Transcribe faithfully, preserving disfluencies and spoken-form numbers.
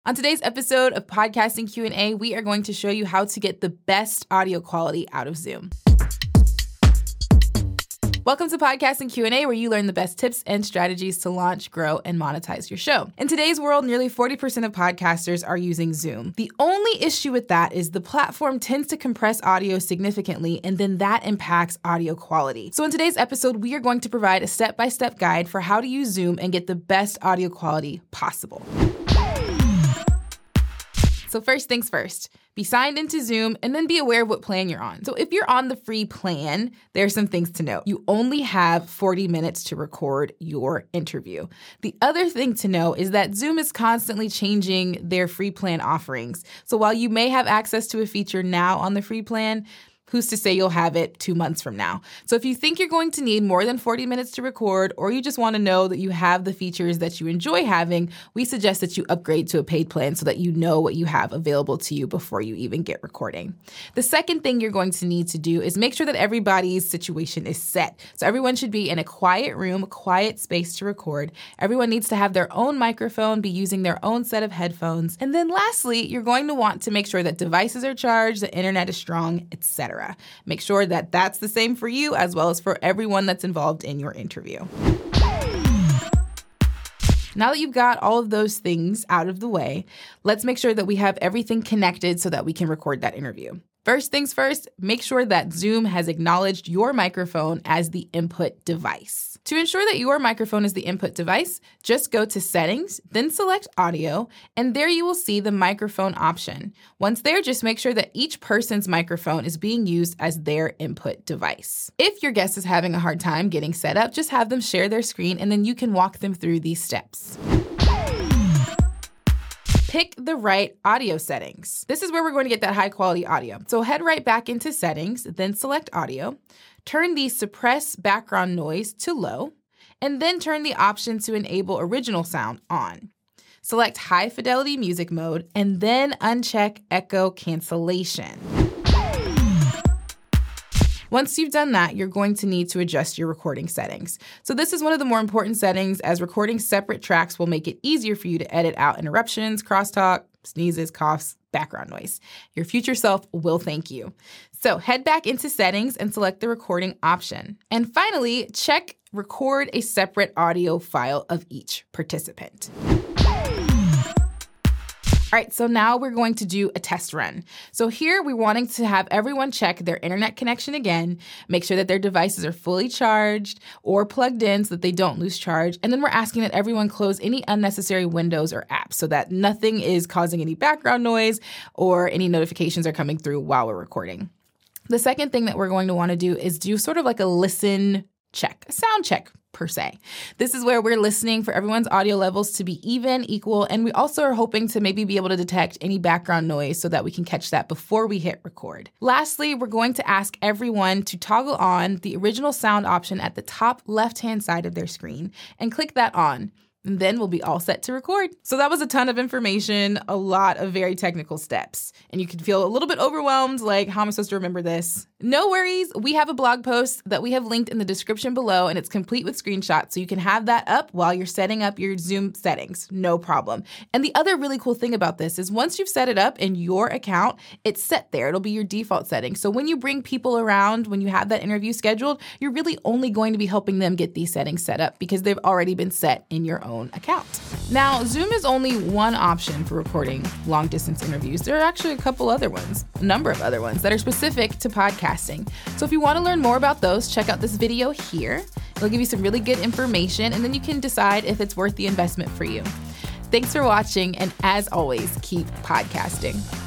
On today's episode of Podcasting Q and A, we are going to show you how to get the best audio quality out of Zoom. Welcome to Podcasting Q and A, where you learn the best tips and strategies to launch, grow, and monetize your show. In today's world, nearly forty percent of podcasters are using Zoom. The only issue with that is the platform tends to compress audio significantly, and then that impacts audio quality. So in today's episode, we are going to provide a step-by-step guide for how to use Zoom and get the best audio quality possible. So first things first, be signed into Zoom and then be aware of what plan you're on. So if you're on the free plan, there's some things to know. You only have forty minutes to record your interview. The other thing to know is that Zoom is constantly changing their free plan offerings. So while you may have access to a feature now on the free plan, who's to say you'll have it two months from now? So if you think you're going to need more than forty minutes to record, or you just want to know that you have the features that you enjoy having, we suggest that you upgrade to a paid plan so that you know what you have available to you before you even get recording. The second thing you're going to need to do is make sure that everybody's situation is set. So everyone should be in a quiet room, a quiet space to record. Everyone needs to have their own microphone, be using their own set of headphones. And then lastly, you're going to want to make sure that devices are charged, the internet is strong, et cetera. Make sure that that's the same for you as well as for everyone that's involved in your interview. Now that you've got all of those things out of the way, let's make sure that we have everything connected so that we can record that interview. First things first, make sure that Zoom has acknowledged your microphone as the input device. To ensure that your microphone is the input device, just go to Settings, then select Audio, and there you will see the microphone option. Once there, just make sure that each person's microphone is being used as their input device. If your guest is having a hard time getting set up, just have them share their screen and then you can walk them through these steps. Pick the right audio settings. This is where we're going to get that high quality audio. So head right back into Settings, then select Audio, turn the Suppress Background Noise to low, and then turn the option to enable original sound on. Select High Fidelity Music Mode, and then uncheck Echo Cancellation. Once you've done that, you're going to need to adjust your recording settings. So this is one of the more important settings, as recording separate tracks will make it easier for you to edit out interruptions, crosstalk, sneezes, coughs, background noise. Your future self will thank you. So head back into Settings and select the recording option. And finally, check Record a separate audio file of each participant. All right, so now we're going to do a test run. So here we're wanting to have everyone check their internet connection again, make sure that their devices are fully charged or plugged in so that they don't lose charge. And then we're asking that everyone close any unnecessary windows or apps so that nothing is causing any background noise or any notifications are coming through while we're recording. The second thing that we're going to want to do is do sort of like a listen check, a sound check per se. This is where we're listening for everyone's audio levels to be even, equal, and we also are hoping to maybe be able to detect any background noise so that we can catch that before we hit record. Lastly, we're going to ask everyone to toggle on the original sound option at the top left-hand side of their screen and click that on. And then we'll be all set to record. So that was a ton of information, a lot of very technical steps. And you could feel a little bit overwhelmed, like, how am I supposed to remember this? No worries. We have a blog post that we have linked in the description below, and it's complete with screenshots. So you can have that up while you're setting up your Zoom settings. No problem. And the other really cool thing about this is once you've set it up in your account, it's set there. It'll be your default setting. So when you bring people around, when you have that interview scheduled, you're really only going to be helping them get these settings set up because they've already been set in your own account. Now, Zoom is only one option for recording long distance interviews. There are actually a couple other ones, a number of other ones that are specific to podcasting. So if you want to learn more about those, check out this video here. It'll give you some really good information, and then you can decide if it's worth the investment for you. Thanks for watching, and as always, keep podcasting.